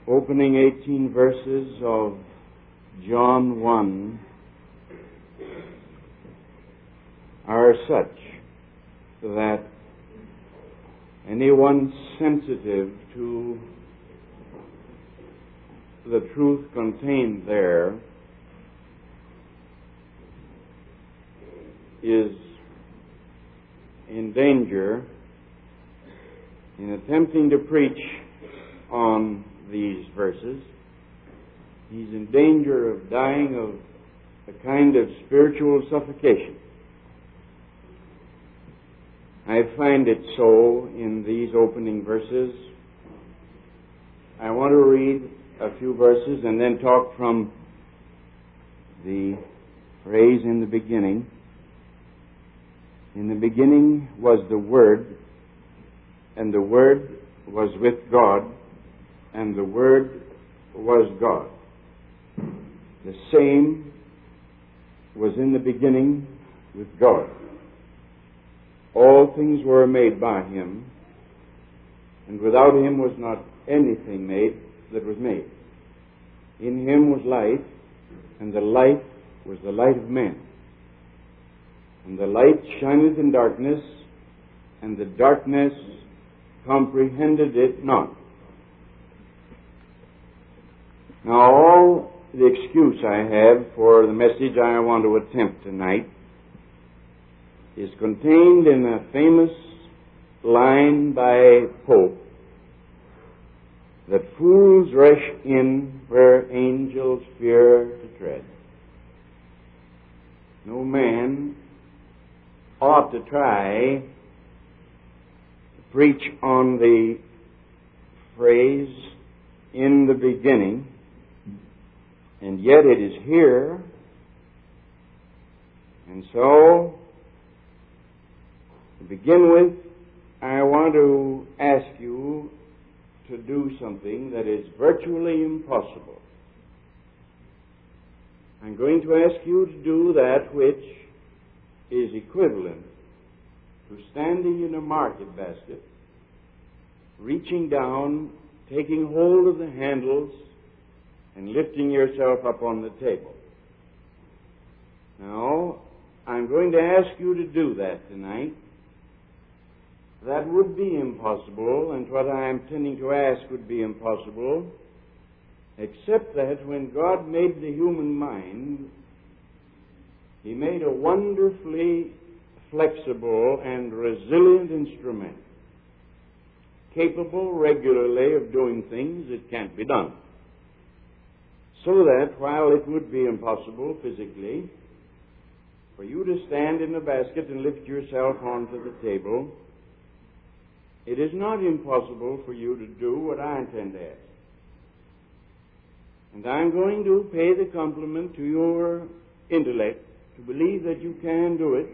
opening 18 verses of John 1 are such that anyone sensitive to the truth contained there is in danger in attempting to preach on these verses. He's in danger of dying of a kind of spiritual suffocation. I find it so in these opening verses. I want to read a few verses and then talk from the phrase in the beginning. In the beginning was the Word, and the Word was with God, and the Word was God. The same was in the beginning with God. All things were made by Him, and without Him was not anything made that was made. In Him was life, and the life was the light of men. And the light shineth in darkness, and the darkness comprehended it not. Now, all the excuse I have for the message I want to attempt tonight is contained in a famous line by Pope, that fools rush in where angels fear to tread. No man ought to try to preach on the phrase in the beginning, and yet it is here. And so, to begin with, I want to ask you to do something that is virtually impossible. I'm going to ask you to do that which is equivalent to standing in a market basket, reaching down, taking hold of the handles, and lifting yourself up on the table. Now, I'm going to ask you to do that tonight. That would be impossible, and what I am tending to ask would be impossible, except that when God made the human mind, He made a wonderfully flexible and resilient instrument, capable regularly of doing things that can't be done. So that while it would be impossible physically for you to stand in the basket and lift yourself onto the table, it is not impossible for you to do what I intend to ask. And I'm going to pay the compliment to your intellect to believe that you can do it.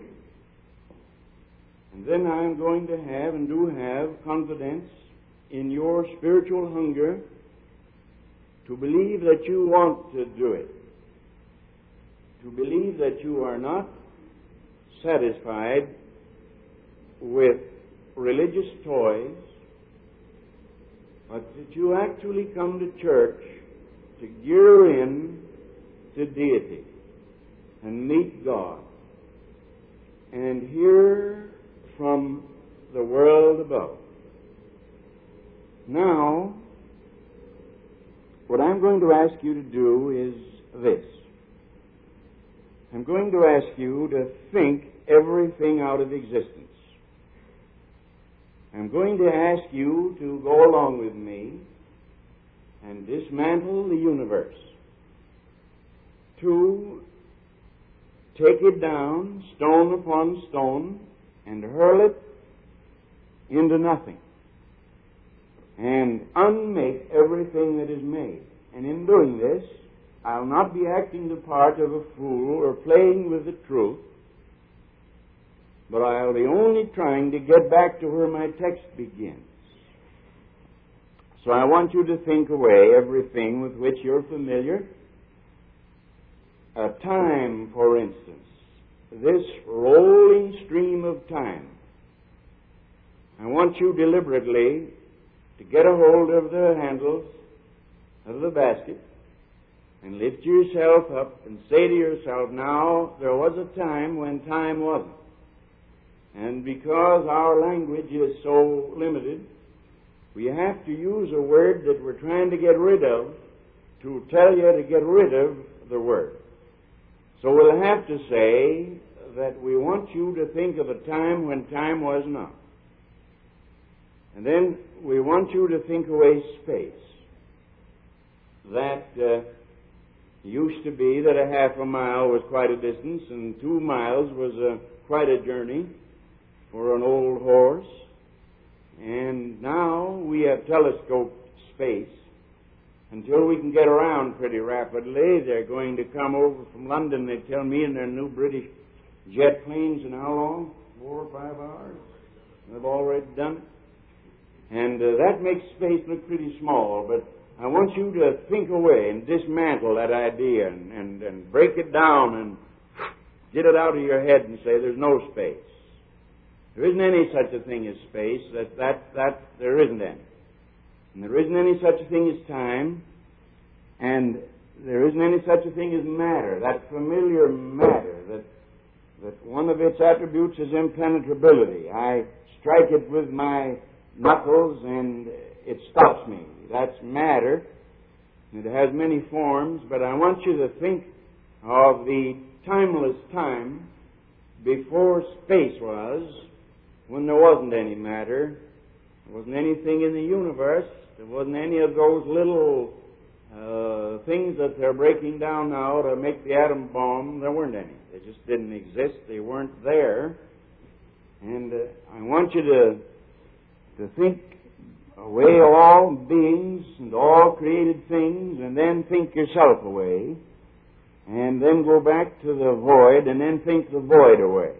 And then I'm going to have and do have confidence in your spiritual hunger to believe that you want to do it. To believe that you are not satisfied with religious toys, but that you actually come to church to gear in to deity and meet God and hear from the world above. Now, what I'm going to ask you to do is this. I'm going to ask you to think everything out of existence. I'm going to ask you to go along with me and dismantle the universe, to take it down stone upon stone and hurl it into nothing and unmake everything that is made. And in doing this, I'll not be acting the part of a fool or playing with the truth, but I'll be only trying to get back to where my text begins. So I want you to think away everything with which you're familiar. Time, for instance, this rolling stream of time. I want you deliberately to get a hold of the handles of the basket and lift yourself up and say to yourself, now, there was a time when time wasn't. And because our language is so limited, we have to use a word that we're trying to get rid of to tell you to get rid of the word. So we'll have to say that we want you to think of a time when time was not. And then we want you to think away space. That used to be that a half a mile was quite a distance, and 2 miles was quite a journey for an old horse. And now we have telescoped space until we can get around pretty rapidly. They're going to come over from London, they tell me, in their new British jet planes in how long? 4 or 5 hours? They've already done it. And that makes space look pretty small, but I want you to think away and dismantle that idea and break it down and get it out of your head and say there's no space. There isn't any such a thing as space. There isn't any. And there isn't any such a thing as time. And there isn't any such a thing as matter. That familiar matter, that one of its attributes is impenetrability. I strike it with my knuckles and it stops me. That's matter. It has many forms, but I want you to think of the timeless time before space was, when there wasn't any matter, there wasn't anything in the universe, there wasn't any of those little things that they're breaking down now to make the atom bomb. There weren't any. They just didn't exist. They weren't there. And I want you to think away all beings and all created things, and then think yourself away, and then go back to the void, and then think the void away.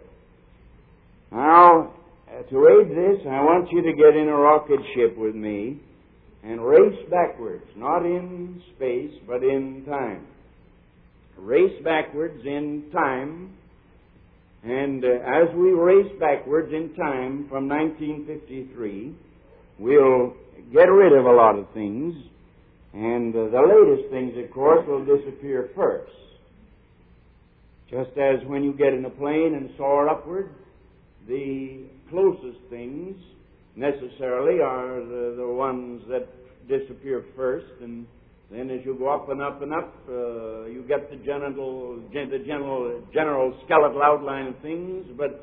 Now, to aid this, I want you to get in a rocket ship with me and race backwards, not in space, but in time. Race backwards in time, and as we race backwards in time from 1953, we'll get rid of a lot of things, and the latest things, of course, will disappear first. Just as when you get in a plane and soar upward, the closest things necessarily are the ones that disappear first, and then as you go up and up and up, you get the general skeletal outline of things, but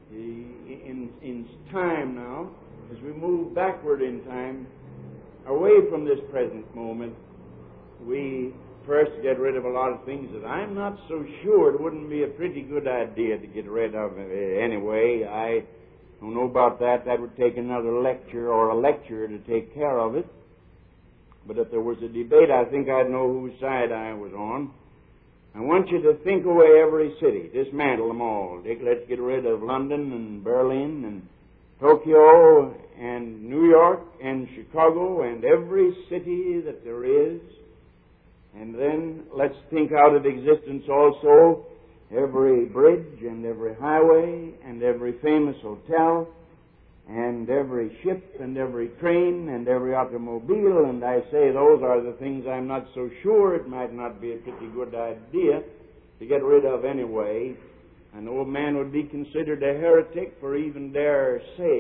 in time now, as we move backward in time, away from this present moment, we first get rid of a lot of things that I'm not so sure it wouldn't be a pretty good idea to get rid of anyway. I don't know about that. That would take another lecture or a lecturer to take care of it. But if there was a debate, I think I'd know whose side I was on. I want you to think away every city, dismantle them all. Let's get rid of London and Berlin and Tokyo and New York and Chicago and every city that there is. And then let's think out of existence also every bridge and every highway and every famous hotel and every ship and every train and every automobile. And I say those are the things I'm not so sure it might not be a pretty good idea to get rid of anyway. An old man would be considered a heretic for even daring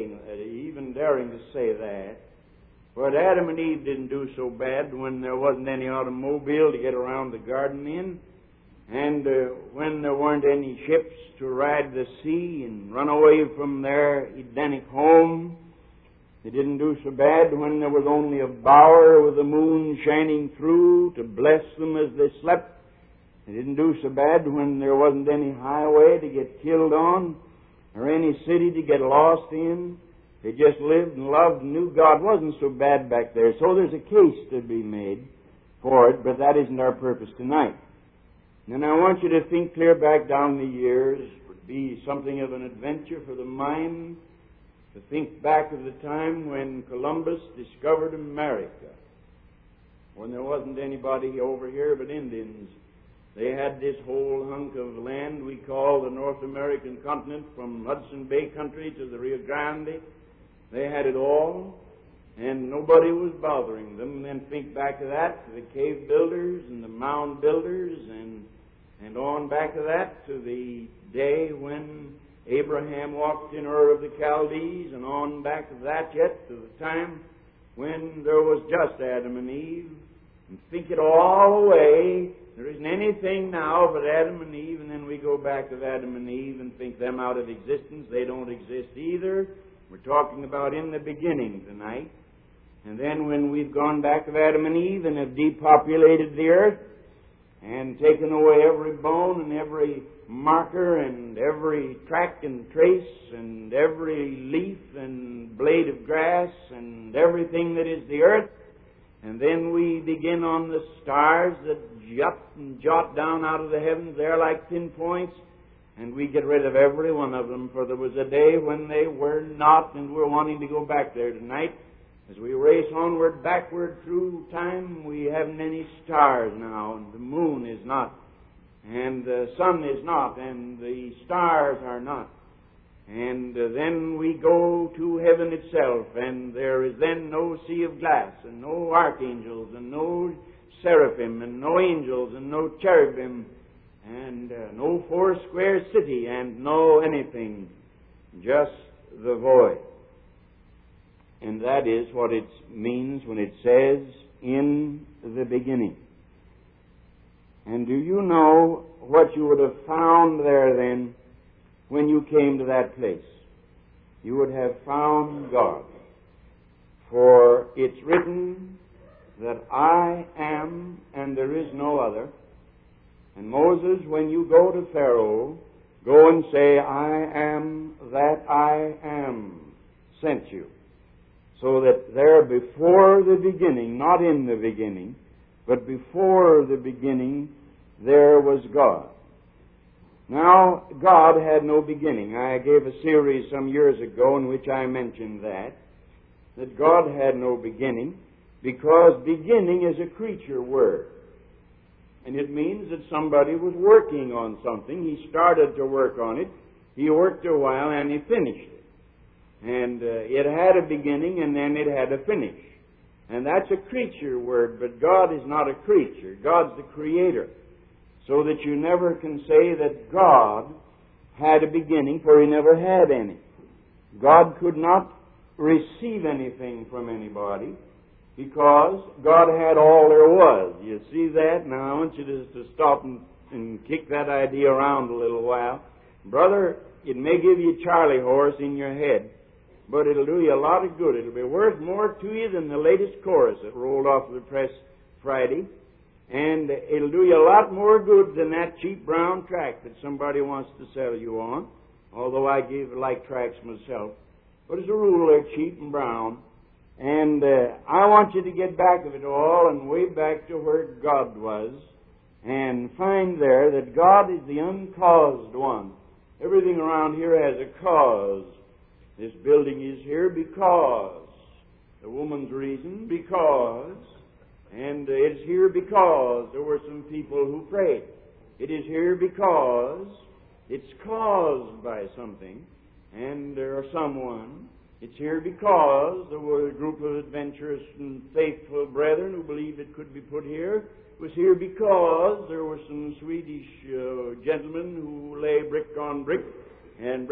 to say that. But Adam and Eve didn't do so bad when there wasn't any automobile to get around the garden in, and when there weren't any ships to ride the sea and run away from their Edenic home. They didn't do so bad when there was only a bower with the moon shining through to bless them as they slept. They didn't do so bad when there wasn't any highway to get killed on or any city to get lost in. They just lived and loved and knew God wasn't so bad back there. So there's a case to be made for it, but that isn't our purpose tonight. And I want you to think clear back down the years. It would be something of an adventure for the mind to think back of the time when Columbus discovered America, when there wasn't anybody over here but Indians. They had this whole hunk of land we call the North American continent, from Hudson Bay country to the Rio Grande. They had it all, and nobody was bothering them. And then think back to that, to the cave builders and the mound builders, and on back to that, to the day when Abraham walked in Ur of the Chaldees, and on back to that yet, to the time when there was just Adam and Eve. And think it all away. There isn't anything now but Adam and Eve, and then we go back to Adam and Eve and think them out of existence. They don't exist either. We're talking about in the beginning tonight. And then when we've gone back to Adam and Eve and have depopulated the earth and taken away every bone and every marker and every track and trace and every leaf and blade of grass and everything that is the earth, and then we begin on the stars that jut and jot down out of the heavens there like pinpoints, and we get rid of every one of them, for there was a day when they were not, and we're wanting to go back there tonight. As we race onward, backward through time, we haven't any stars now, and the moon is not, and the sun is not, and the stars are not. And then we go to heaven itself, and there is then no sea of glass, and no archangels, and no seraphim, and no angels, and no cherubim, and no foursquare city, and no anything, just the void. And that is what it means when it says, in the beginning. And do you know what you would have found there then when you came to that place? You would have found God. For it's written that I am and there is no other. And Moses, when you go to Pharaoh, go and say, I am that I am sent you. So that there before the beginning, not in the beginning, but before the beginning, there was God. Now, God had no beginning. I gave a series some years ago in which I mentioned that God had no beginning, because beginning is a creature word. And it means that somebody was working on something. He started to work on it. He worked a while and he finished it. And it had a beginning and then it had a finish. And that's a creature word, but God is not a creature. God's the creator. So that you never can say that God had a beginning, for He never had any. God could not receive anything from anybody because God had all there was. You see that? Now I want you to stop and kick that idea around a little while. Brother, it may give you a Charlie horse in your head, but it'll do you a lot of good. It'll be worth more to you than the latest chorus that rolled off the press Friday. And it'll do you a lot more good than that cheap brown track that somebody wants to sell you on, although I like tracks myself. But as a rule, they're cheap and brown. And I want you to get back of it all and way back to where God was and find there that God is the uncaused one. Everything around here has a cause. This building is here because. The woman's reason, because. And it's here because there were some people who prayed. It is here because it's caused by something and or someone. It's here because there were a group of adventurous and faithful brethren who believed it could be put here. It was here because there were some Swedish gentlemen who lay brick on brick and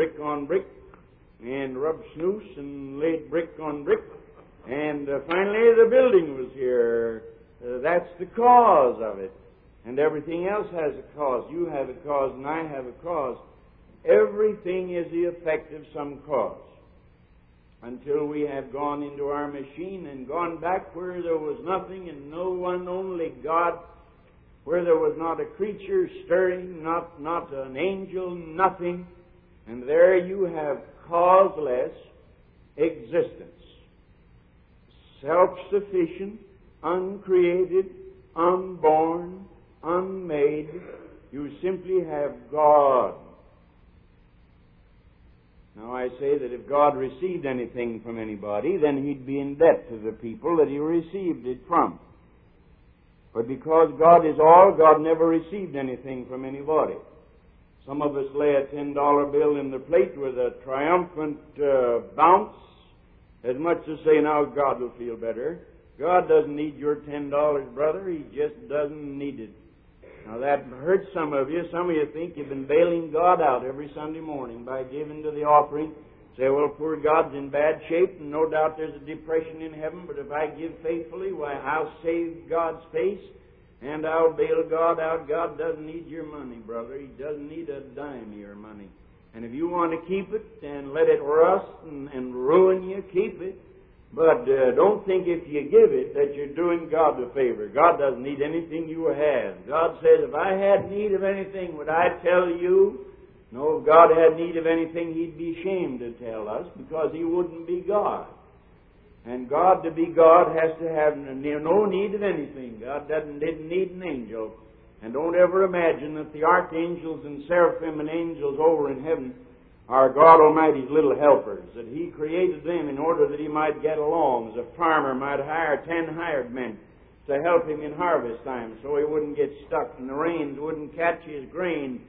rubbed snooze and laid brick on brick. And finally the building was here. That's the cause of it. And everything else has a cause. You have a cause and I have a cause. Everything is the effect of some cause. Until we have gone into our machine and gone back where there was nothing and no one, only God, where there was not a creature stirring, not an angel, nothing. And there you have causeless existence. Self-sufficient, uncreated, unborn, unmade. You simply have God. Now I say that if God received anything from anybody, then He'd be in debt to the people that He received it from. But because God is all, God never received anything from anybody. Some of us lay a $10 bill in the plate with a triumphant bounce, as much as say, now God will feel better. God doesn't need your $10, brother. He just doesn't need it. Now that hurts some of you. Some of you think you've been bailing God out every Sunday morning by giving to the offering. Say, well, poor God's in bad shape, and no doubt there's a depression in heaven, but if I give faithfully, why, I'll save God's face, and I'll bail God out. God doesn't need your money, brother. He doesn't need a dime of your money. And if you want to keep it and let it rust and ruin you, keep it. But don't think if you give it that you're doing God a favor. God doesn't need anything you have. God says, if I had need of anything, would I tell you? No, if God had need of anything, He'd be ashamed to tell us, because He wouldn't be God. And God, to be God, has to have no need of anything. God didn't need an angel. And don't ever imagine that the archangels and seraphim and angels over in heaven are God Almighty's little helpers, that He created them in order that He might get along, as a farmer might hire 10 hired men to help him in harvest time so he wouldn't get stuck and the rains wouldn't catch his grain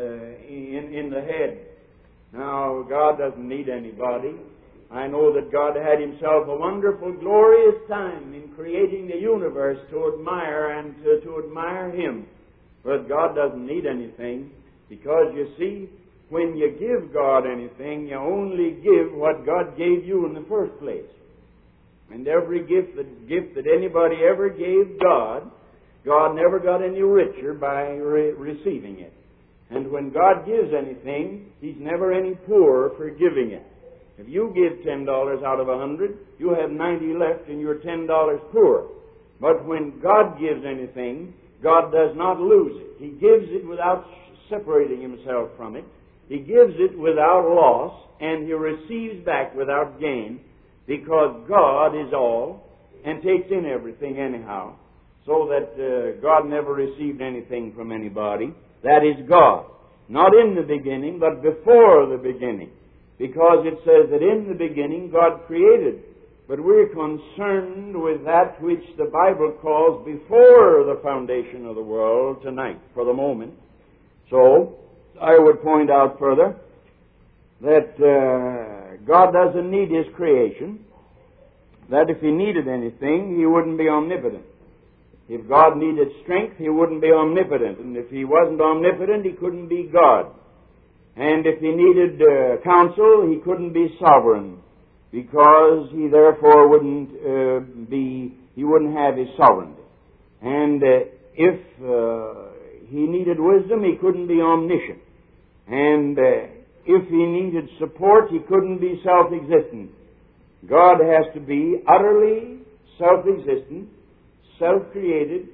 in the head. Now, God doesn't need anybody. I know that God had Himself a wonderful, glorious time in creating the universe to admire and to admire Him. But God doesn't need anything, because you see, when you give God anything, you only give what God gave you in the first place. And every gift that anybody ever gave God, God never got any richer by receiving it. And when God gives anything, He's never any poorer for giving it. If you give $10 out of 100, you have 90 left and you're $10 poor. But when God gives anything, God does not lose it. He gives it without separating Himself from it. He gives it without loss, and He receives back without gain, because God is all and takes in everything anyhow, so that God never received anything from anybody. That is God. Not in the beginning, but before the beginning. Because it says that in the beginning God created. But we're concerned with that which the Bible calls before the foundation of the world tonight, for the moment. So, I would point out further that God doesn't need His creation, that if He needed anything, He wouldn't be omnipotent. If God needed strength, He wouldn't be omnipotent. And if He wasn't omnipotent, He couldn't be God. And if He needed counsel, He couldn't be sovereign, because He therefore wouldn't have His sovereignty. And if He needed wisdom, He couldn't be omniscient. And if He needed support, He couldn't be self-existent. God has to be utterly self-existent, self-created,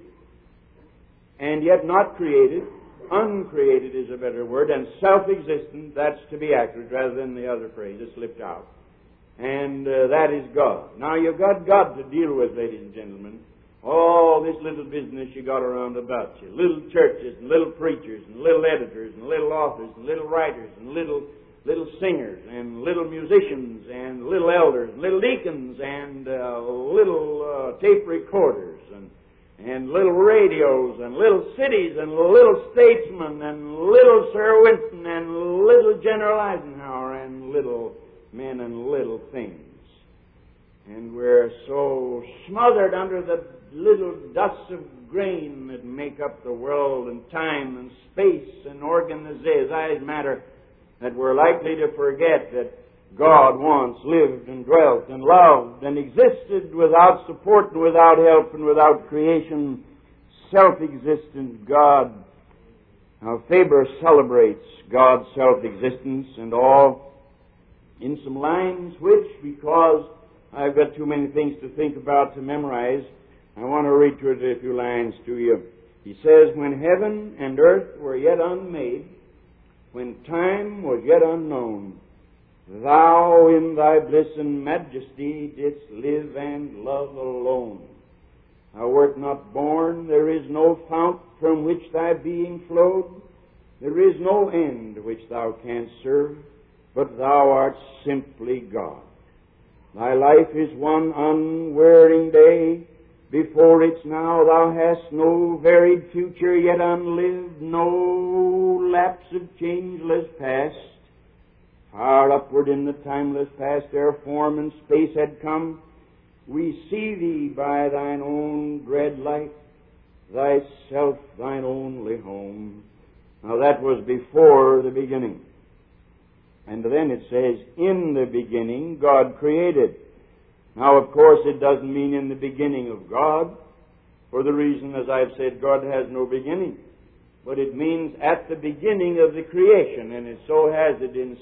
and yet not created. Uncreated is a better word, and self-existent, that's to be accurate, rather than the other phrase that slipped out. And that is God. Now, you've got God to deal with, ladies and gentlemen. All this little business you got around about you. Little churches, and little preachers, and little editors, and little authors, and little writers, and little singers, and little musicians, and little elders, and little deacons, and little tape recorders, and little radios, and little cities, and little statesmen, and little Sir Winston, and little General Eisenhower, and little men and little things. And we're so smothered under the little dusts of grain that make up the world, and time, and space, and organized matter, that we're likely to forget that God once lived and dwelt and loved and existed without support and without help and without creation, self-existent God. Now, Faber celebrates God's self-existence and all in some lines which, because I've got too many things to think about to memorize, I want to read through a few lines to you. He says, when heaven and earth were yet unmade, when time was yet unknown, Thou in Thy bliss and majesty didst live and love alone. Thou wert not born, there is no fount from which Thy being flowed, there is no end which Thou canst serve, but Thou art simply God. Thy life is one unwearying day, before its now Thou hast no varied future yet unlived, no lapse of changeless past. far upward in the timeless past, ere form and space had come, we see Thee by Thine own dread light, Thyself Thine only home. Now that was before the beginning. And then it says, in the beginning God created. Now, of course, it doesn't mean in the beginning of God, for the reason, as I've said, God has no beginning. But it means at the beginning of the creation, and it so has it in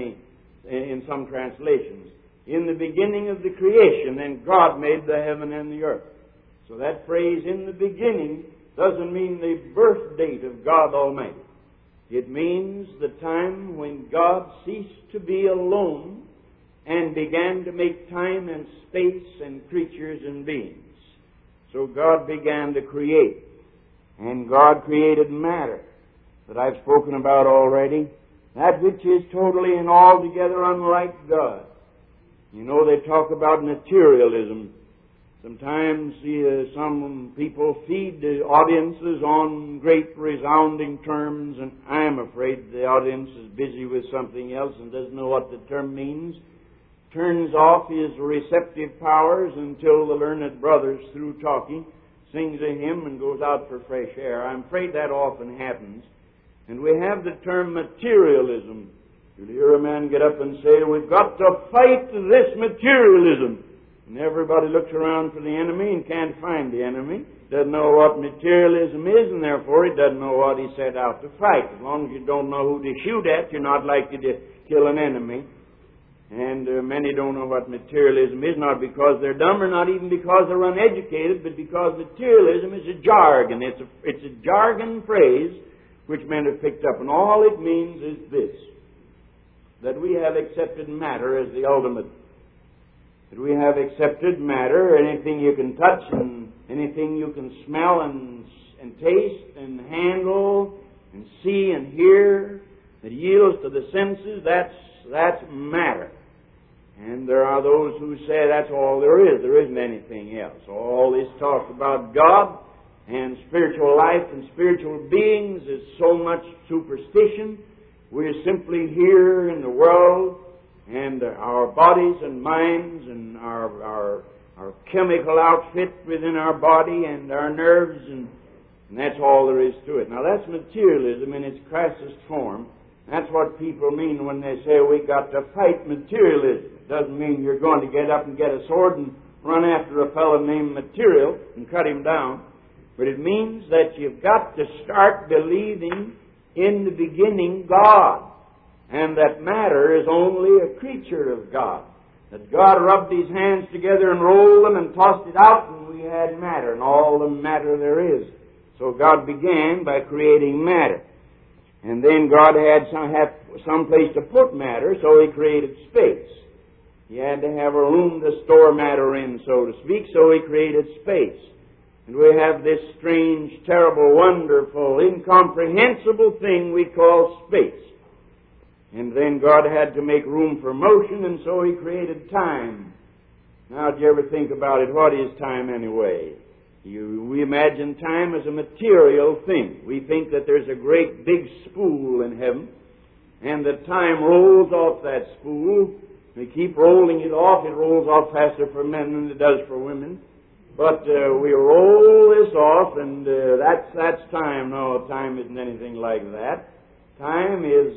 some translations. In the beginning of the creation, then God made the heaven and the earth. So that phrase, in the beginning, doesn't mean the birth date of God Almighty. It means the time when God ceased to be alone and began to make time and space and creatures and beings. So God began to create. And God created matter that I've spoken about already, that which is totally and altogether unlike God. You know, they talk about materialism. Sometimes some people feed the audiences on great resounding terms, and I'm afraid the audience is busy with something else and doesn't know what the term means. Turns off his receptive powers until the learned brothers, through talking, sings a hymn and goes out for fresh air. I'm afraid that often happens. And we have the term materialism. You'll hear a man get up and say, we've got to fight this materialism. And everybody looks around for the enemy and can't find the enemy. Doesn't know what materialism is, and therefore he doesn't know what he set out to fight. As long as you don't know who to shoot at, you're not likely to kill an enemy. And many don't know what materialism is, not because they're dumb or not even because they're uneducated, but because materialism is a jargon. It's a jargon phrase which men have picked up. And all it means is this, that we have accepted matter as the ultimate. That we have accepted matter, anything you can touch and anything you can smell and taste and handle and see and hear, that yields to the senses, that's matter. And there are those who say that's all there is. There isn't anything else. All this talk about God and spiritual life and spiritual beings is so much superstition. We're simply here in the world, and our bodies and minds and our chemical outfit within our body and our nerves, and that's all there is to it. Now that's materialism in its crassest form. That's what people mean when they say we got to fight materialism. It doesn't mean you're going to get up and get a sword and run after a fellow named Material and cut him down. But it means that you've got to start believing in the beginning God, and that matter is only a creature of God. That God rubbed His hands together and rolled them and tossed it out, and we had matter, and all the matter there is. So God began by creating matter. And then God had some place to put matter, so He created space. He had to have a room to store matter in, so to speak, so He created space. And we have this strange, terrible, wonderful, incomprehensible thing we call space. And then God had to make room for motion, and so He created time. Now, do you ever think about it? What is time anyway? We imagine time as a material thing. We think that there's a great big spool in heaven, and that time rolls off that spool. We keep rolling it off. It rolls off faster for men than it does for women. But we roll this off, and that's time. No, time isn't anything like that. Time is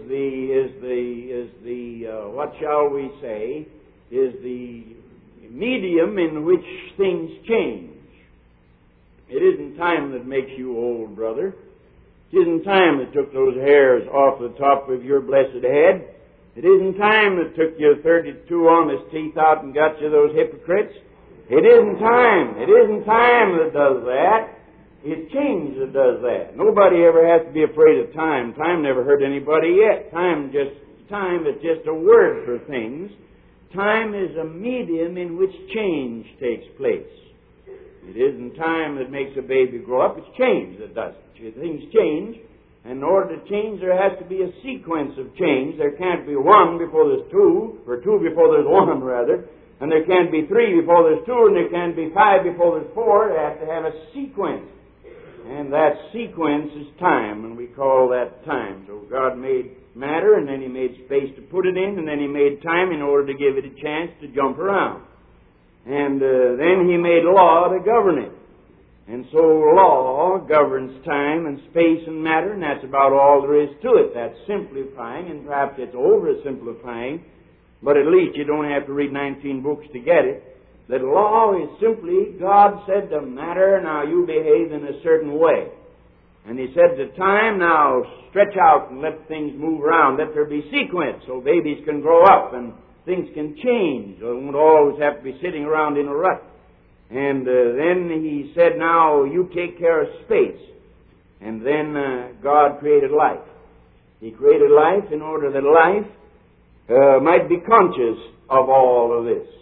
what shall we say, is the medium in which things change. It isn't time that makes you old, brother. It isn't time that took those hairs off the top of your blessed head. It isn't time that took your 32 honest teeth out and got you those hypocrites. It isn't time. It isn't time that does that. It's change that does that. Nobody ever has to be afraid of time. Time never hurt anybody yet. Time is just a word for things. Time is a medium in which change takes place. It isn't time that makes a baby grow up. It's change that does it. Things change, and in order to change, there has to be a sequence of change. There can't be one before there's two, or two before there's one, rather. And there can't be three before there's two, and there can't be five before there's four. They have to have a sequence. And that sequence is time, and we call that time. So God made matter, and then He made space to put it in, and then He made time in order to give it a chance to jump around. And then He made law to govern it. And so law governs time and space and matter, and that's about all there is to it. That's simplifying, and perhaps it's oversimplifying, but at least you don't have to read 19 books to get it. That law is simply, God said to matter, now you behave in a certain way. And He said to time, now stretch out and let things move around. Let there be sequence so babies can grow up and things can change. You won't always have to be sitting around in a rut. And then He said, now you take care of space. And then God created life. He created life in order that life might be conscious of all of this.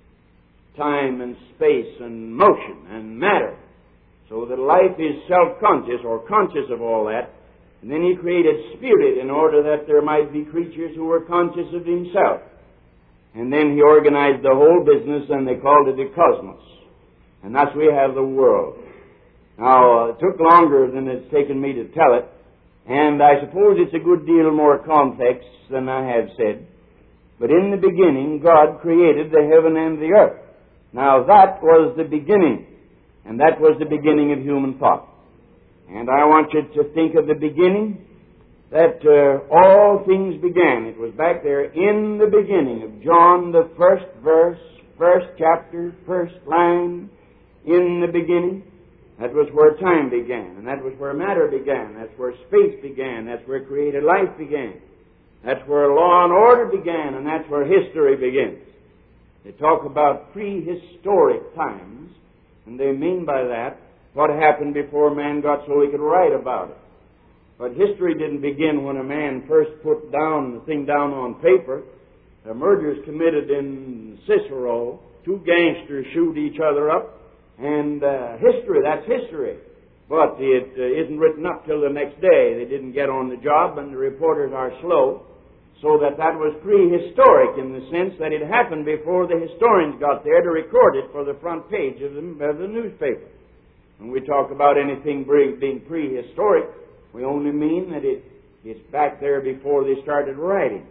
Time and space and motion and matter. So that life is self-conscious or conscious of all that. And then He created spirit in order that there might be creatures who were conscious of Himself. And then He organized the whole business and they called it the cosmos. And thus we have the world. Now, it took longer than it's taken me to tell it, and I suppose it's a good deal more complex than I have said. But in the beginning, God created the heaven and the earth. Now, that was the beginning, and that was the beginning of human thought. And I want you to think of the beginning, that all things began. It was back there in the beginning of John, the first verse, first chapter, first line. In the beginning, that was where time began, and that was where matter began, that's where space began, that's where created life began, that's where law and order began, and that's where history begins. They talk about prehistoric times, and they mean by that what happened before man got so he could write about it. But history didn't begin when a man first put the thing down on paper. A murder's committed in Cicero, two gangsters shoot each other up, and history, that's history. But it isn't written up till the next day. They didn't get on the job, and the reporters are slow. So that was prehistoric in the sense that it happened before the historians got there to record it for the front page of the newspaper. When we talk about anything being prehistoric, we only mean that it's back there before they started writing.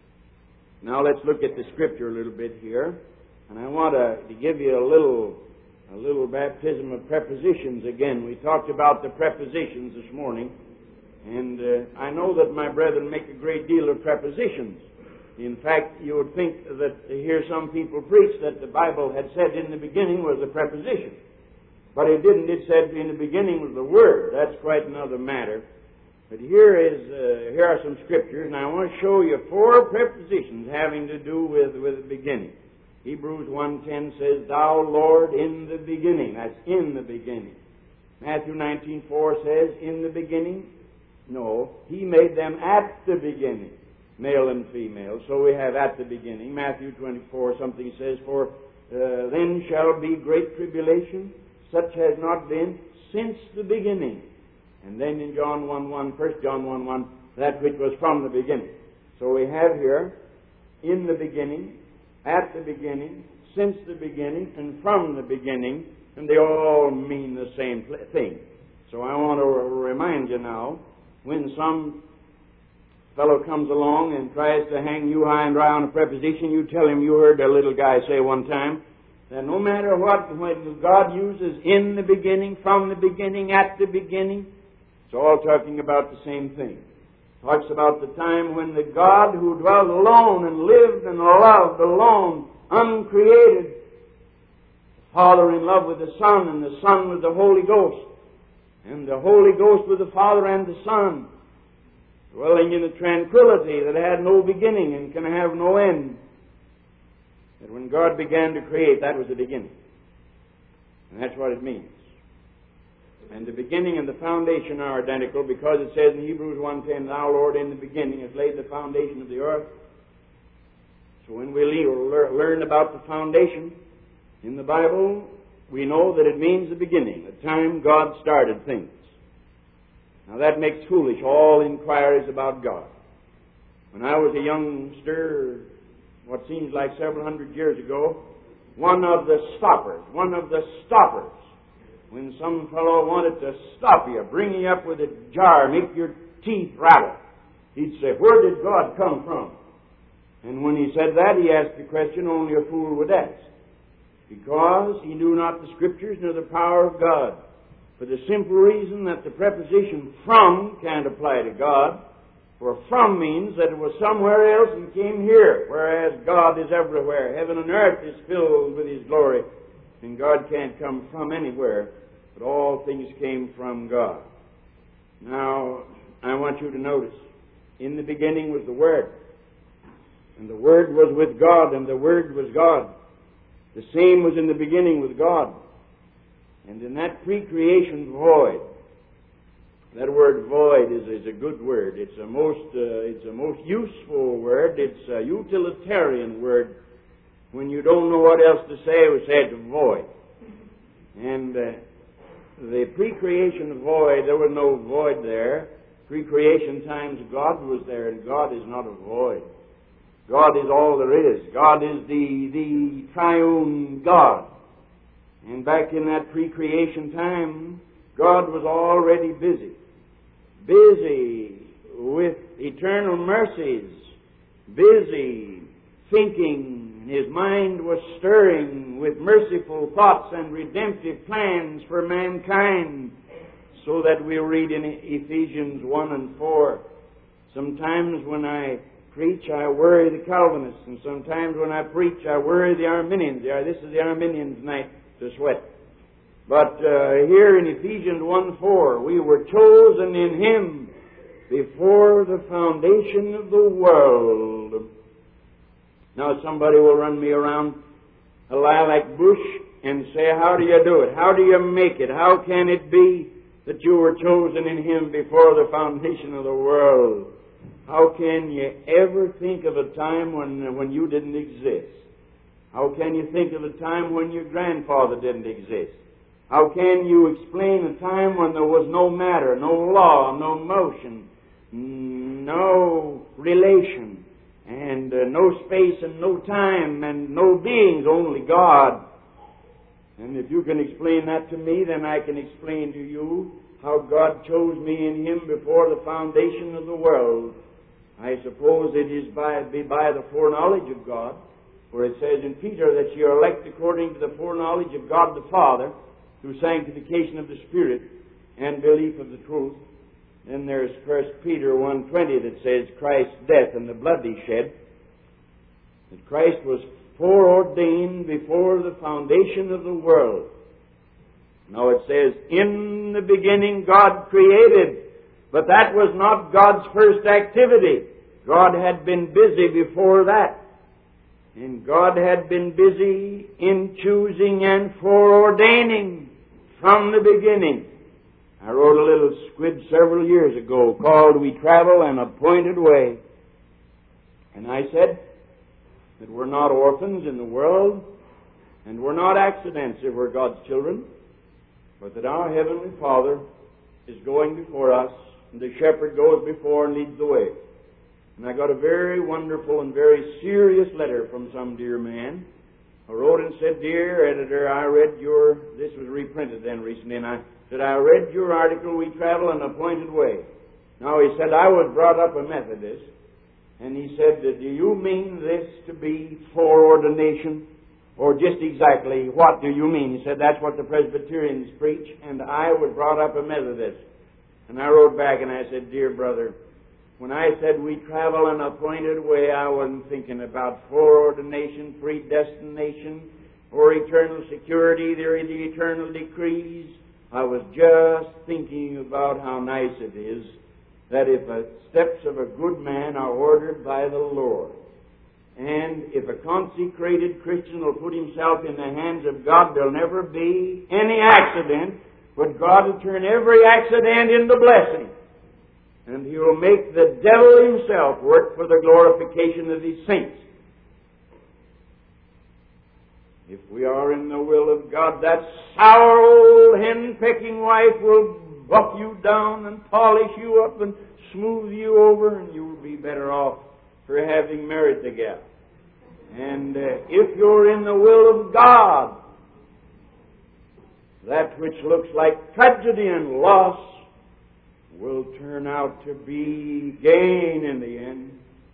Now let's look at the Scripture a little bit here. And I want to give you a little baptism of prepositions again. We talked about the prepositions this morning, and I know that my brethren make a great deal of prepositions. In fact, you would think that to hear some people preach that the Bible had said in the beginning was a preposition. But it didn't. It said in the beginning was the Word. That's quite another matter. But here are some scriptures, and I want to show you 4 prepositions having to do with the beginning. Hebrews 1:10 says, Thou, Lord, in the beginning. That's in the beginning. Matthew 19:4 says, in the beginning. No, He made them at the beginning, male and female. So we have at the beginning. Matthew 24, something says, For then shall be great tribulation, such has not been since the beginning. And then in John 1:1, 1 John 1:1, that which was from the beginning. So we have here, in the beginning, at the beginning, since the beginning, and from the beginning, and they all mean the same thing. So I want to remind you now, when some fellow comes along and tries to hang you high and dry on a preposition, you tell him you heard a little guy say one time, that no matter what, when God uses in the beginning, from the beginning, at the beginning, it's all talking about the same thing. Talks about the time when the God who dwelt alone and lived and loved alone, uncreated, Father in love with the Son, and the Son with the Holy Ghost, and the Holy Ghost with the Father and the Son, dwelling in a tranquility that had no beginning and can have no end. That when God began to create, that was the beginning. And that's what it means. And the beginning and the foundation are identical, because it says in Hebrews 1:10, Thou, Lord, in the beginning hast laid the foundation of the earth. So when we learn about the foundation in the Bible, we know that it means the beginning, the time God started things. Now that makes foolish all inquiries about God. When I was a youngster, what seems like several hundred years ago, one of the stoppers, when some fellow wanted to stop you, bring you up with a jar, make your teeth rattle, he'd say, where did God come from? And when he said that, he asked the question only a fool would ask. Because he knew not the Scriptures nor the power of God. For the simple reason that the preposition from can't apply to God. For from means that it was somewhere else and came here, whereas God is everywhere. Heaven and earth is filled with His glory, and God can't come from anywhere, but all things came from God. Now, I want you to notice, in the beginning was the Word, and the Word was with God, and the Word was God. The same was in the beginning with God. And in that pre-creation void, that word void is a good word. It's a most useful word. It's a utilitarian word. When you don't know what else to say, we say it's void. And the pre-creation void, there was no void there. Pre-creation times God was there, and God is not a void. God is all there is. God is the triune God. And back in that pre-creation time, God was already busy with eternal mercies, busy thinking. His mind was stirring with merciful thoughts and redemptive plans for mankind, so that we read in Ephesians 1 and 4, sometimes when I preach, I worry the Calvinists, and sometimes when I preach, I worry the Arminians. This is the Arminians' night to sweat. But here in Ephesians 1:4, we were chosen in Him before the foundation of the world. Now somebody will run me around a lilac bush and say, how do you do it? How do you make it? How can it be that you were chosen in Him before the foundation of the world? How can you ever think of a time when you didn't exist? How can you think of a time when your grandfather didn't exist? How can you explain a time when there was no matter, no law, no motion, no relation, and no space and no time and no beings, only God? And if you can explain that to me, then I can explain to you how God chose me in Him before the foundation of the world. I suppose it is by the foreknowledge of God, for it says in Peter that you are elect according to the foreknowledge of God the Father, through sanctification of the Spirit and belief of the truth. Then there's 1 Peter 1:20 that says Christ's death and the blood He shed, that Christ was foreordained before the foundation of the world. Now it says, in the beginning God created, but that was not God's first activity. God had been busy before that. And God had been busy in choosing and foreordaining from the beginning. I wrote a little squib several years ago called We Travel an Appointed Way. And I said that we're not orphans in the world, and we're not accidents if we're God's children, but that our Heavenly Father is going before us, and the shepherd goes before and leads the way. And I got a very wonderful and very serious letter from some dear man who wrote and said, dear editor, I read this was reprinted then recently, and I said, I read your article, We Travel an Appointed Way. Now he said, I was brought up a Methodist, and he said, do you mean this to be foreordination? Or just exactly what do you mean? He said, that's what the Presbyterians preach, and I was brought up a Methodist. And I wrote back and I said, dear brother, when I said we travel an appointed way, I wasn't thinking about foreordination, predestination, or eternal security, the eternal decrees. I was just thinking about how nice it is that if the steps of a good man are ordered by the Lord, and if a consecrated Christian will put himself in the hands of God, there'll never be any accident, but God will turn every accident into blessing. And He will make the devil himself work for the glorification of His saints. If we are in the will of God, that sour old hen-pecking wife will buff you down and polish you up and smooth you over, and you will be better off for having married the gal. And if you're in the will of God, that which looks like tragedy and loss will turn out to be gain in the end.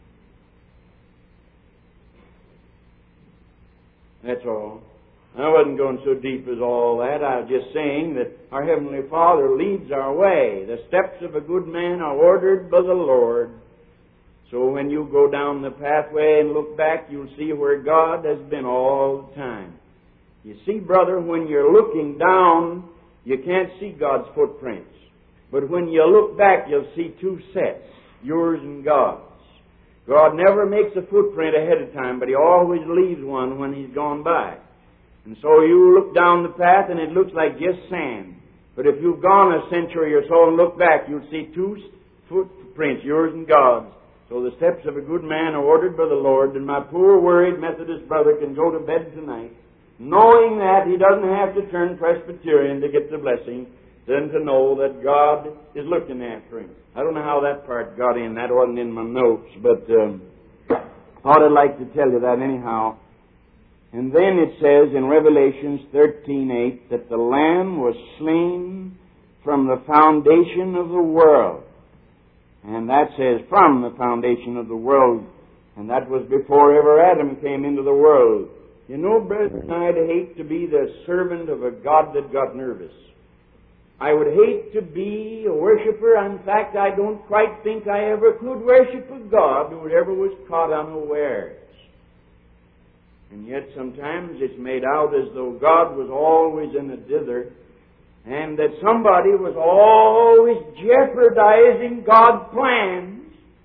That's all. I wasn't going so deep as all that. I was just saying that our Heavenly Father leads our way. The steps of a good man are ordered by the Lord. So when you go down the pathway and look back, you'll see where God has been all the time. You see, brother, when you're looking down, you can't see God's footprints. But when you look back, you'll see two sets, yours and God's. God never makes a footprint ahead of time, but He always leaves one when He's gone by. And so you look down the path and it looks like just sand. But if you've gone a century or so and look back, you'll see two footprints, yours and God's. So the steps of a good man are ordered by the Lord, and my poor worried Methodist brother can go to bed tonight knowing that he doesn't have to turn Presbyterian to get the blessing, than to know that God is looking after him. I don't know how that part got in. That wasn't in my notes, but thought I'd like to tell you that anyhow. And then it says in Revelations 13:8 that the Lamb was slain from the foundation of the world. And that says from the foundation of the world. And that was before ever Adam came into the world. You know, brethren, I'd hate to be the servant of a God that got nervous. I would hate to be a worshiper. In fact, I don't quite think I ever could worship a God who ever was caught unawares. And yet sometimes it's made out as though God was always in a dither, and that somebody was always jeopardizing God's plans.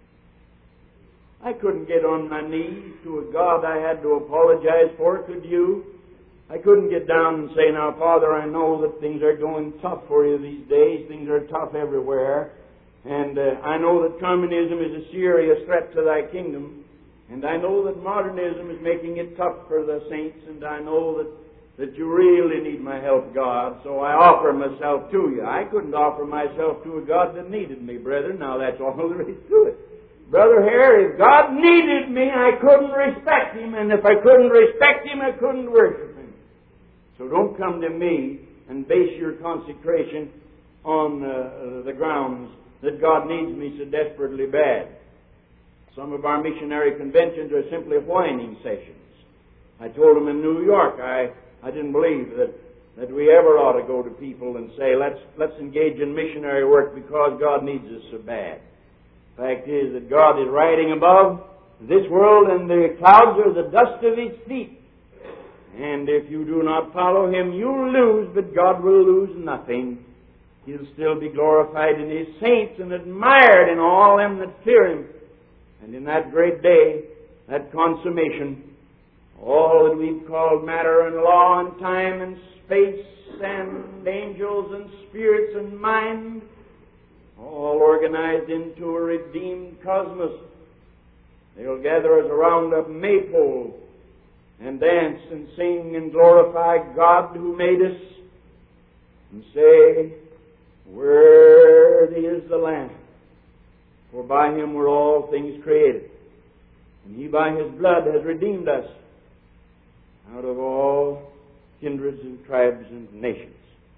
I couldn't get on my knees to a God I had to apologize for, could you? I couldn't get down and say, now, Father, I know that things are going tough for you these days. Things are tough everywhere. And I know that communism is a serious threat to thy kingdom. And I know that modernism is making it tough for the saints. And I know that you really need my help, God. So I offer myself to you. I couldn't offer myself to a God that needed me, brethren. Now, that's all there is to it. Brother Harry, if God needed me, I couldn't respect Him. And if I couldn't respect Him, I couldn't worship Him. So don't come to me and base your consecration on the grounds that God needs me so desperately bad. Some of our missionary conventions are simply whining sessions. I told them in New York I didn't believe that we ever ought to go to people and say, let's engage in missionary work because God needs us so bad. The fact is that God is riding above this world, and the clouds are the dust of His feet. And if you do not follow Him, you'll lose, but God will lose nothing. He'll still be glorified in His saints and admired in all them that fear Him. And in that great day, that consummation, all that we've called matter and law and time and space and angels and spirits and mind, all organized into a redeemed cosmos. They'll gather us around a maypole and dance and sing and glorify God who made us and say, worthy is the Lamb, for by Him were all things created, and He by His blood has redeemed us out of all kindreds and tribes and nations.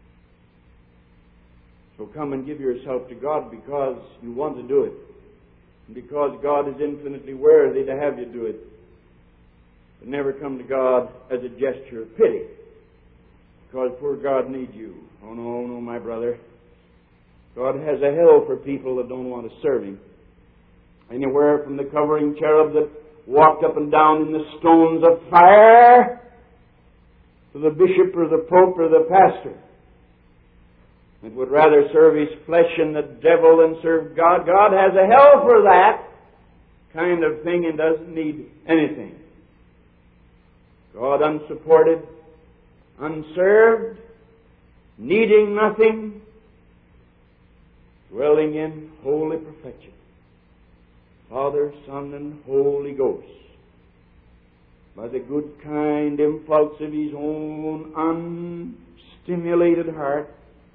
So come and give yourself to God because you want to do it, and because God is infinitely worthy to have you do it. But never come to God as a gesture of pity, because poor God needs you. Oh no, my brother. God has a hell for people that don't want to serve Him. Anywhere from the covering cherub that walked up and down in the stones of fire to the bishop or the pope or the pastor that would rather serve his flesh and the devil than serve God. God has a hell for that kind of thing and doesn't need anything. God unsupported, unserved, needing nothing, dwelling in holy perfection. Father, Son, and Holy Ghost, by the good, kind impulse of His own unstimulated heart.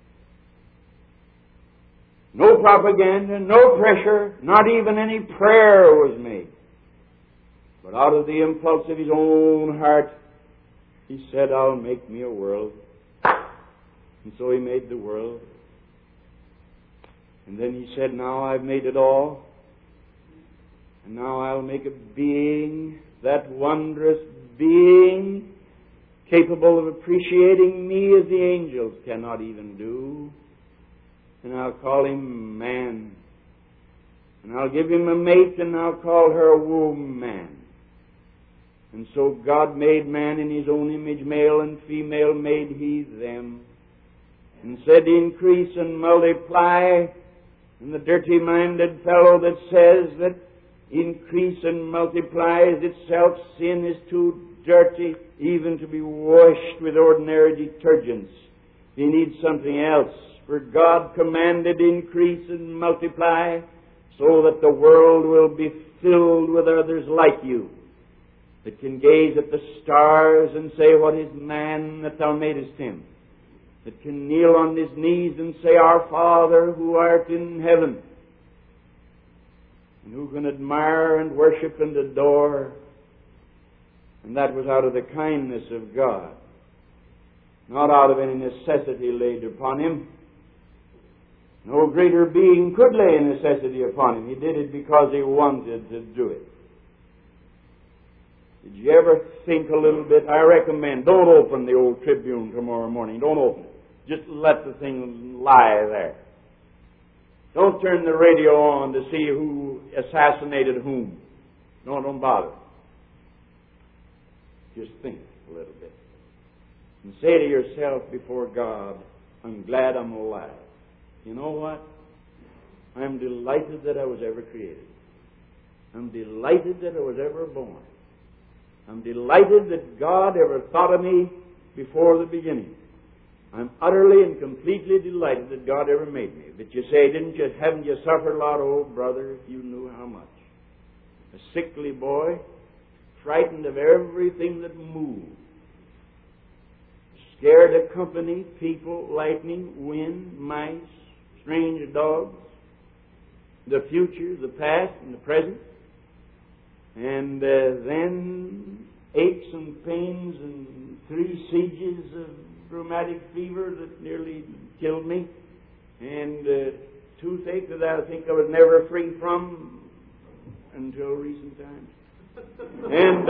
No propaganda, no pressure, not even any prayer was made. But out of the impulse of His own heart, He said, I'll make me a world. And so He made the world. And then He said, now I've made it all, and now I'll make a being, that wondrous being, capable of appreciating me as the angels cannot even do. And I'll call him man. And I'll give him a mate, and I'll call her womb man. And so God made man in His own image, male and female made He them, and said, increase and multiply. And the dirty-minded fellow that says that increase and multiply is itself sin is too dirty even to be washed with ordinary detergents. He needs something else. For God commanded increase and multiply so that the world will be filled with others like you, that can gaze at the stars and say, what is man that thou madest him? That can kneel on his knees and say, our Father who art in heaven. And who can admire and worship and adore. And that was out of the kindness of God, not out of any necessity laid upon him. No greater being could lay a necessity upon him. He did it because he wanted to do it. Did you ever think a little bit? I recommend, don't open the old Tribune tomorrow morning. Don't open it. Just let the thing lie there. Don't turn the radio on to see who assassinated whom. No, don't bother. Just think a little bit. And say to yourself before God, I'm glad I'm alive. You know what? I'm delighted that I was ever created. I'm delighted that I was ever born. I'm delighted that God ever thought of me before the beginning. I'm utterly and completely delighted that God ever made me. But you say, haven't you suffered a lot, old brother, if you knew how much? A sickly boy, frightened of everything that moved, scared of company, people, lightning, wind, mice, strange dogs, the future, the past, and the present, and then aches and pains and 3 sieges of rheumatic fever that nearly killed me, and toothache that I think I was never free from until recent times. And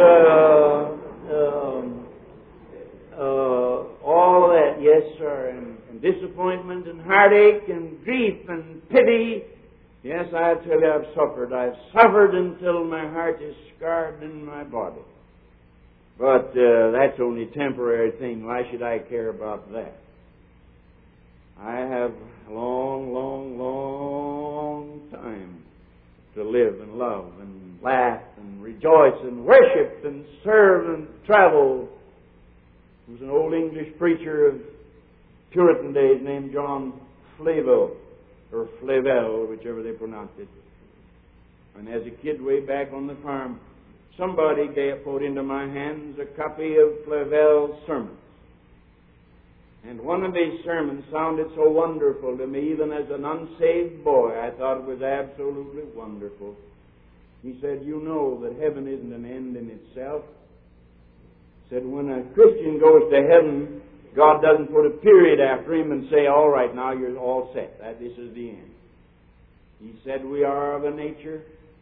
all of that, yes, sir, and disappointment and heartache and grief and pity. Yes, I tell you, I've suffered. I've suffered until my heart is scarred in my body. But that's only a temporary thing. Why should I care about that? I have a long, long, long time to live and love and laugh and rejoice and worship and serve and travel. There was an old English preacher of Puritan days named John Flavel, or Flavel, whichever they pronounce it. And as a kid way back on the farm, somebody put into my hands a copy of Flavel's sermons. And one of his sermons sounded so wonderful to me, even as an unsaved boy. I thought it was absolutely wonderful. He said, you know that heaven isn't an end in itself. He said, when a Christian goes to heaven, God doesn't put a period after him and say, all right, now you're all set. This is the end. He said, we are of a nature.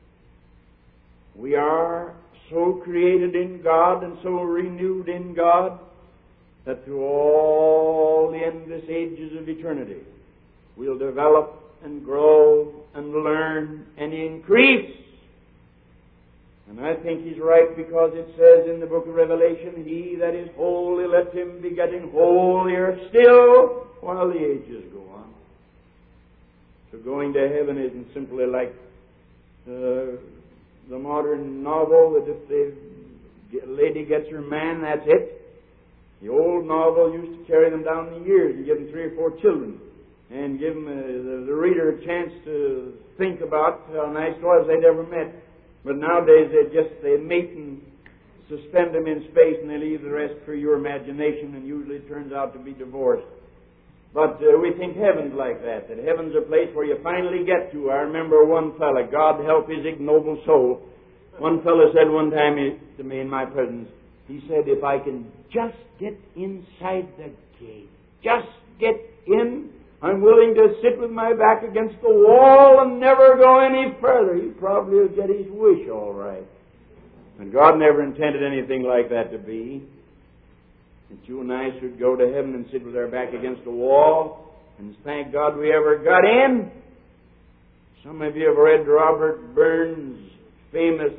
We are so created in God and so renewed in God that through all the endless ages of eternity, we'll develop and grow and learn and increase. And I think he's right, because it says in the book of Revelation, he that is holy, let him be getting holier still while the ages go on. So going to heaven isn't simply like the modern novel that if the lady gets her man, that's it. The old novel used to carry them down the years and give them 3 or 4 children and give them the reader a chance to think about how nice it was they'd ever met. But nowadays they mate and suspend them in space and they leave the rest for your imagination, and usually it turns out to be divorced. But we think heaven's like that heaven's a place where you finally get to. I remember one fella, God help his ignoble soul, one fella said one time to me in my presence, he said, if I can just get inside the gate, just get in, I'm willing to sit with my back against the wall and never go any further. He probably will get his wish all right. And God never intended anything like that to be. That you and I should go to heaven and sit with our back against a wall and thank God we ever got in. Some of you have read Robert Burns' famous,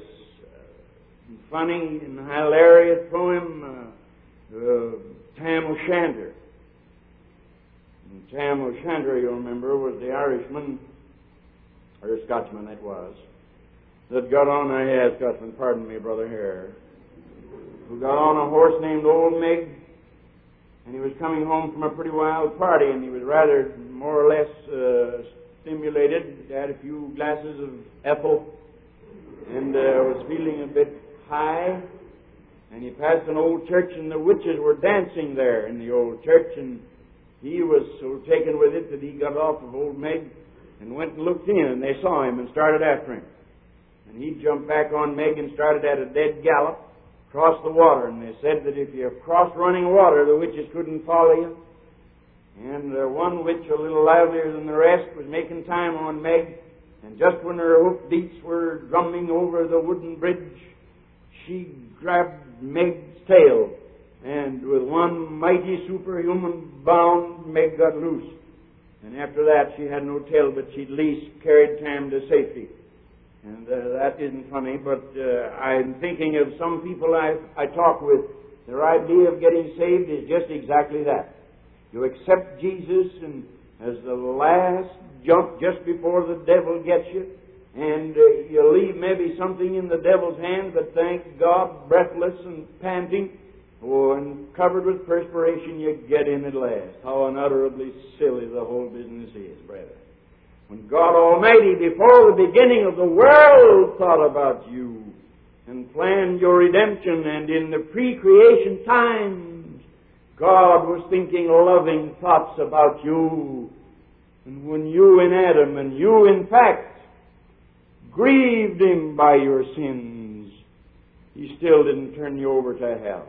funny and hilarious poem, Tam O'Shanter. And Tam O'Shanter, you'll remember, was the Irishman, or Scotchman that was, that got on a Scotsman, pardon me, Brother Hare, who got on a horse named Old Meg, and he was coming home from a pretty wild party, and he was rather more or less stimulated, had a few glasses of Ethel, and was feeling a bit high, and he passed an old church, and the witches were dancing there in the old church, and he was so taken with it that he got off of Old Meg and went and looked in, and they saw him and started after him. And he jumped back on Meg and started at a dead gallop across the water, and they said that if you crossed running water, the witches couldn't follow you. And one witch, a little livelier than the rest, was making time on Meg, and just when her hoof beats were drumming over the wooden bridge, she grabbed Meg's tail, and with one mighty superhuman bound, Meg got loose. And after that, she had no tail, but she at least carried Tam to safety. And that isn't funny, but I'm thinking of some people I talk with. Their idea of getting saved is just exactly that. You accept Jesus and as the last jump just before the devil gets you, and you leave maybe something in the devil's hand, but thank God, breathless and panting, and covered with perspiration, you get in at last. How unutterably silly the whole business is, brother. When God Almighty, before the beginning of the world, thought about you and planned your redemption, and in the pre-creation times, God was thinking loving thoughts about you. And when you in Adam, and you in fact, grieved Him by your sins, He still didn't turn you over to hell.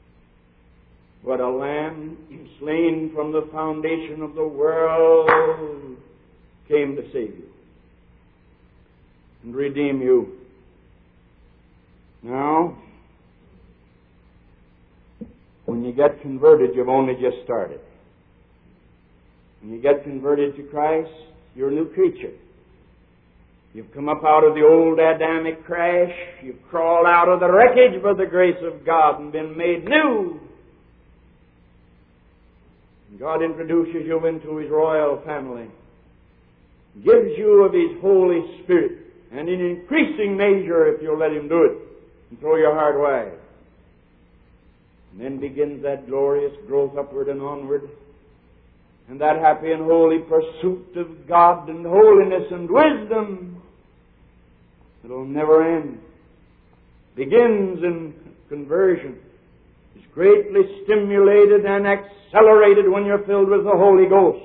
But a lamb slain from the foundation of the world came to save you and redeem you. Now, when you get converted, you've only just started. When you get converted to Christ, you're a new creature. You've come up out of the old Adamic crash. You've crawled out of the wreckage by the grace of God and been made new. God introduces you into His royal family, gives you of His Holy Spirit, and in increasing measure, if you'll let Him do it, and throw your heart wide. And then begins that glorious growth upward and onward, and that happy and holy pursuit of God and holiness and wisdom that'll never end. Begins in conversion. Is greatly stimulated and accelerated when you're filled with the Holy Ghost.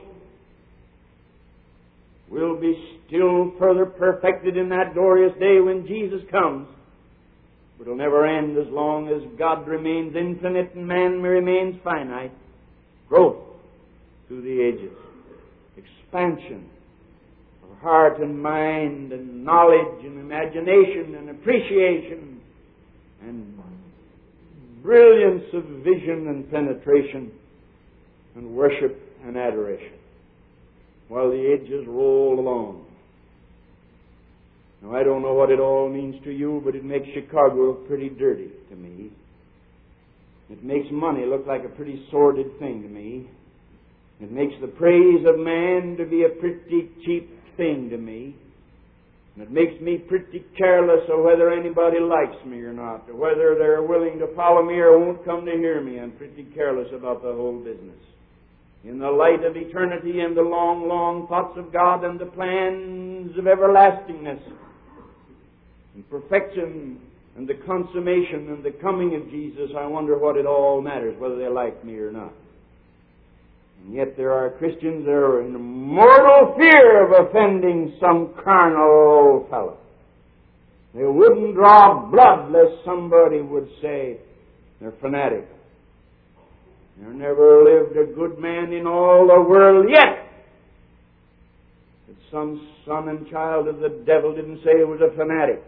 Will be still further perfected in that glorious day when Jesus comes. But it'll never end as long as God remains infinite and man remains finite. Growth through the ages. Expansion of heart and mind and knowledge and imagination and appreciation and brilliance of vision and penetration and worship and adoration while the ages roll along. Now, I don't know what it all means to you, but it makes Chicago look pretty dirty to me. It makes money look like a pretty sordid thing to me. It makes the praise of man to be a pretty cheap thing to me. And it makes me pretty careless of whether anybody likes me or not, or whether they're willing to follow me or won't come to hear me. I'm pretty careless about the whole business. In the light of eternity and the long, long thoughts of God and the plans of everlastingness and perfection and the consummation and the coming of Jesus, I wonder what it all matters, whether they like me or not. And yet there are Christians that are in mortal fear of offending some carnal old fellow. They wouldn't draw blood lest somebody would say they're fanatical. There never lived a good man in all the world yet. some son and child of the devil didn't say he was a fanatic.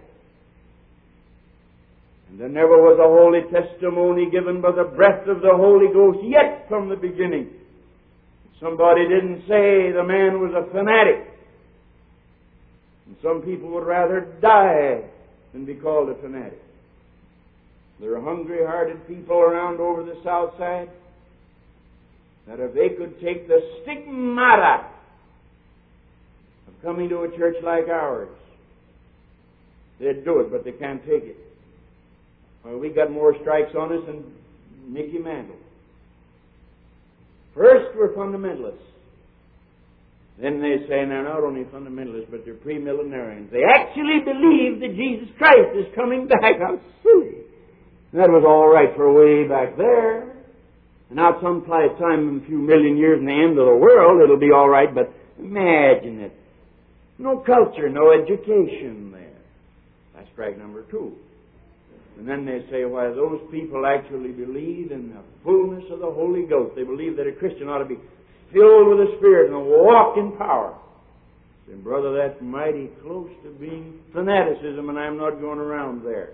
And there never was a holy testimony given by the breath of the Holy Ghost yet from the beginning. Somebody didn't say the man was a fanatic. And some people would rather die than be called a fanatic. There are hungry-hearted people around over the south side that if they could take the stigmata of coming to a church like ours, they'd do it, but they can't take it. Well, we got more strikes on us than Mickey Mantle. First, we're fundamentalists. Then they say they're not only fundamentalists, but they're premillenarians. They actually believe that Jesus Christ is coming back. How silly. That was all right for way back there. And now some time in a few million years in the end of the world, it'll be all right, but imagine it. No culture, no education there. That's strike number 2. And then they say, why, those people actually believe in the fullness of the Holy Ghost. They believe that a Christian ought to be filled with the Spirit and walk in power. Then, brother, that's mighty close to being fanaticism, and I'm not going around there.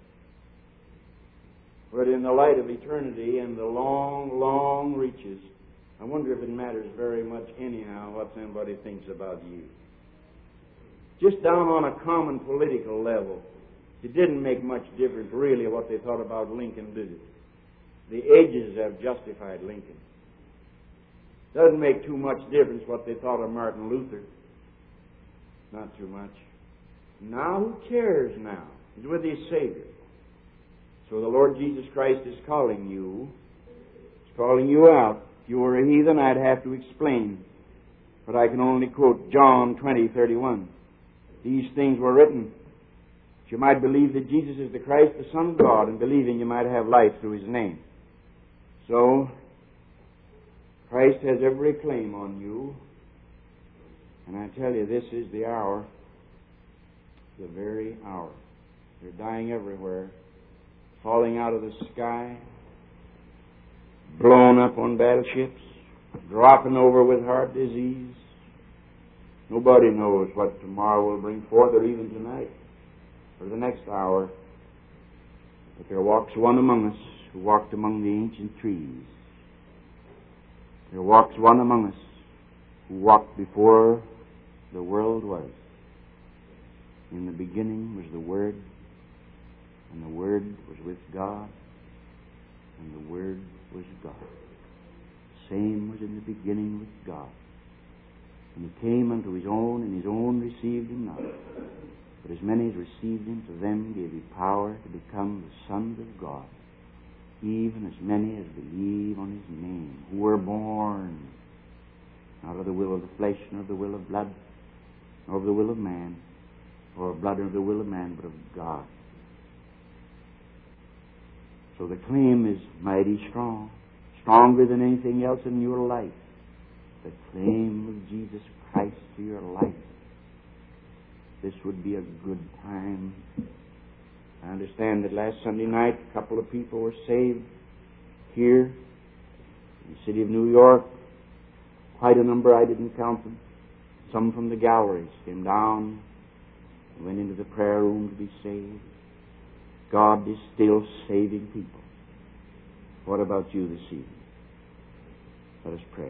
But in the light of eternity and the long, long reaches, I wonder if it matters very much anyhow what somebody thinks about you. Just down on a common political level, it didn't make much difference really what they thought about Lincoln, did it? The ages have justified Lincoln. Doesn't make too much difference what they thought of Martin Luther. Not too much. Now who cares now? He's with his Savior. So the Lord Jesus Christ is calling you. He's calling you out. If you were a heathen, I'd have to explain. But I can only quote John 20:31. These things were written that you might believe that Jesus is the Christ, the Son of God, and believing you might have life through His name. So, Christ has every claim on you. And I tell you, this is the hour, the very hour. They're dying everywhere, falling out of the sky, blown up on battleships, dropping over with heart disease. Nobody knows what tomorrow will bring forth, or even tonight, or the next hour. But there walks one among us who walked among the ancient trees. There walks one among us who walked before the world was. In the beginning was the Word, and the Word was with God, and the Word was God. The same was in the beginning with God. And He came unto His own, and His own received Him not. But as many as received Him, to them gave He power to become the sons of God, even as many as believe on His name, who were born not of the will of the flesh, nor of the will of blood, nor of the will of man, or of blood, nor of the will of man, but of God. So the claim is mighty strong, stronger than anything else in your life. The claim of Jesus Christ to your life. This would be a good time. I understand that last Sunday night a couple of people were saved here in the city of New York. Quite a number, I didn't count them. Some from the galleries came down and went into the prayer room to be saved. God is still saving people. What about you this evening? Let us pray.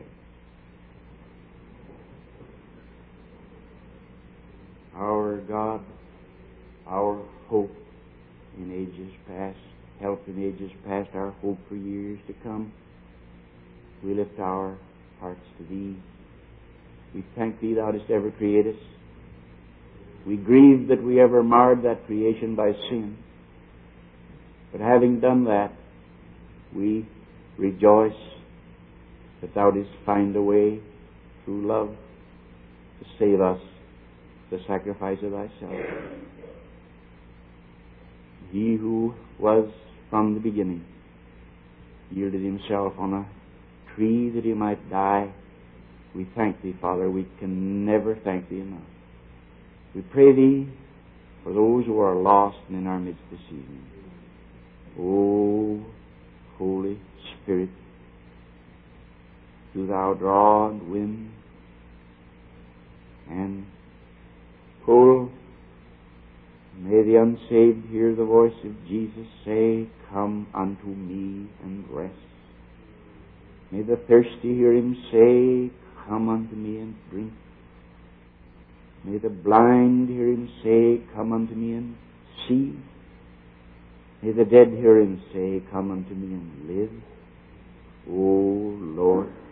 Our God, our hope in ages past, help in ages past, our hope for years to come, we lift our hearts to Thee. We thank Thee Thou didst ever create us. We grieve that we ever marred that creation by sin. But having done that, we rejoice that Thou didst find a way through love to save us, the sacrifice of Thyself. He who was from the beginning yielded Himself on a tree that He might die. We thank Thee, Father. We can never thank Thee enough. We pray Thee for those who are lost and in our midst this evening. O Holy Spirit, do Thou draw and win and unsaved hear the voice of Jesus say, "Come unto me and rest." May the thirsty hear him say, "Come unto me and drink." May the blind hear him say, "Come unto me and see." May the dead hear him say, "Come unto me and live." O Lord,